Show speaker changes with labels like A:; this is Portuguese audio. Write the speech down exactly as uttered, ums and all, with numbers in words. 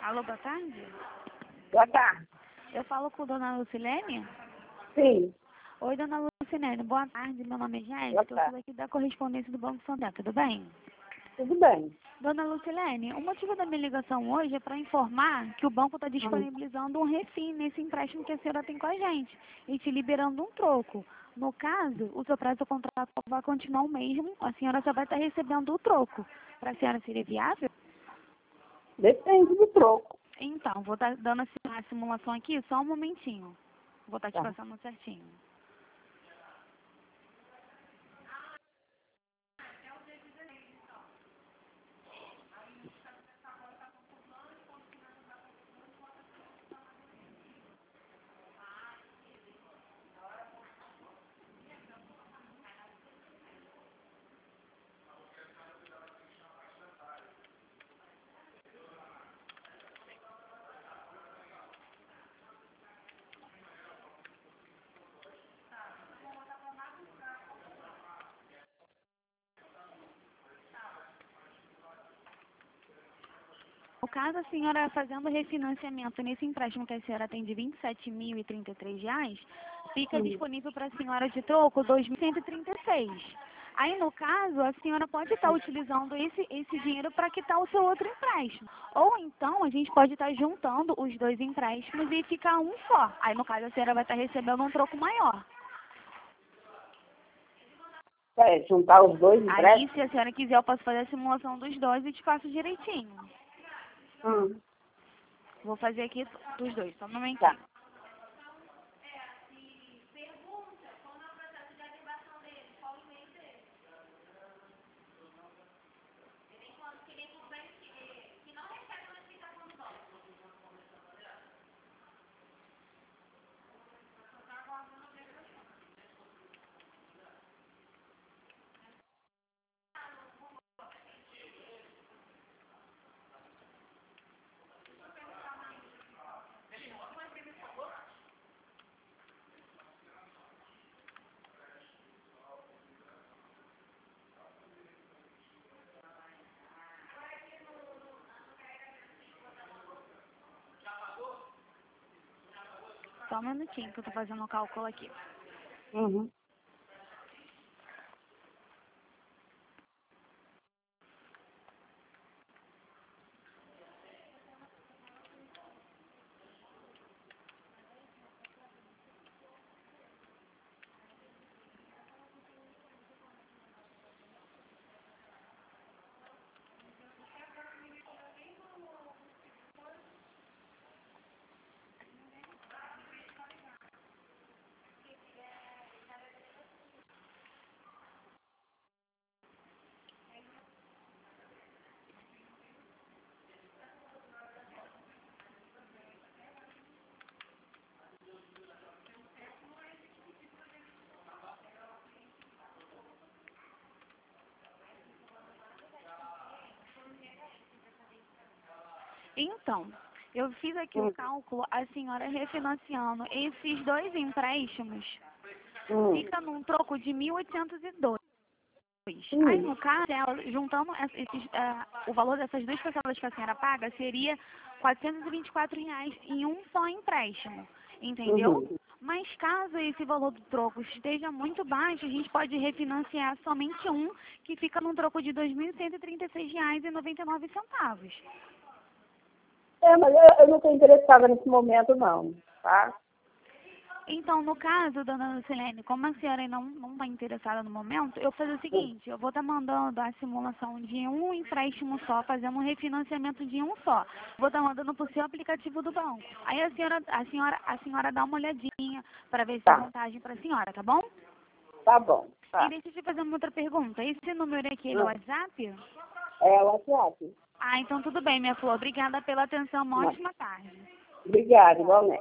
A: Alô, boa tarde.
B: Boa tarde.
A: Eu falo com a dona Lucilene?
B: Sim.
A: Oi, dona Lucilene. Boa tarde. Meu nome é
B: Boa
A: Jéssica. Eu
B: tarde.
A: sou aqui da correspondência do Banco Santander. Tudo bem?
B: Tudo bem.
A: Dona Lucilene, o motivo da minha ligação hoje é para informar que o banco está disponibilizando um refim nesse empréstimo que a senhora tem com a gente e te liberando um troco. No caso, o seu prazo do contrato vai continuar o mesmo, a senhora só vai estar recebendo o troco. Para a senhora seria viável?
B: Depende do troco.
A: Então, vou estar dando a simulação aqui, só um momentinho. Vou estar te
B: Tá.
A: passando certinho. No caso, a senhora fazendo refinanciamento nesse empréstimo que a senhora tem de vinte e sete mil e trinta e três reais, fica
B: Hum.
A: disponível para a senhora de troco dois mil cento e trinta e seis. Aí, no caso, a senhora pode estar utilizando esse, esse dinheiro para quitar o seu outro empréstimo. Ou então, a gente pode estar juntando os dois empréstimos e ficar um só. Aí, no caso, a senhora vai estar recebendo um troco maior.
B: É, juntar os dois
A: Aí,
B: empréstimos?
A: se a senhora quiser, eu posso fazer a simulação dos dois e te faço direitinho.
B: Hum.
A: Vou fazer aqui dos dois, só um momentinho.
B: Tá.
A: Só um minutinho que eu tô fazendo o cálculo aqui.
B: Uhum.
A: Então, eu fiz aqui
B: Hum.
A: o cálculo, a senhora refinanciando esses dois empréstimos,
B: Hum.
A: fica num troco de mil oitocentos e dois.
B: Hum.
A: Aí, no caso, ela, juntando essa- esses, ah, o valor dessas duas parcelas que a senhora paga, seria quatrocentos e vinte e quatro reais em um só empréstimo, entendeu?
B: Uhum.
A: Mas caso esse valor do troco esteja muito baixo, a gente pode refinanciar somente um, que fica num troco de dois mil cento e trinta e seis reais e noventa e nove centavos.
B: É, mas eu, eu não estou interessada nesse momento, não, tá?
A: Então, no caso, dona Lucilene, como a senhora não não está interessada no momento, eu vou fazer o
B: Hum.
A: seguinte, eu vou estar mandando a simulação de um empréstimo só, fazendo um refinanciamento de um só. Vou estar mandando para o seu aplicativo do banco. Aí a senhora, a senhora, a senhora dá uma olhadinha para ver se é
B: Tá.
A: vantagem para a senhora, tá bom?
B: Tá bom.
A: E
B: Tá.
A: deixa eu te fazer uma outra pergunta. Esse número aqui, ele é o
B: Hum.
A: WhatsApp?
B: É o WhatsApp.
A: Ah, então tudo bem, minha flor. Obrigada pela atenção. Uma
B: Não.
A: ótima tarde.
B: Obrigada, igualmente.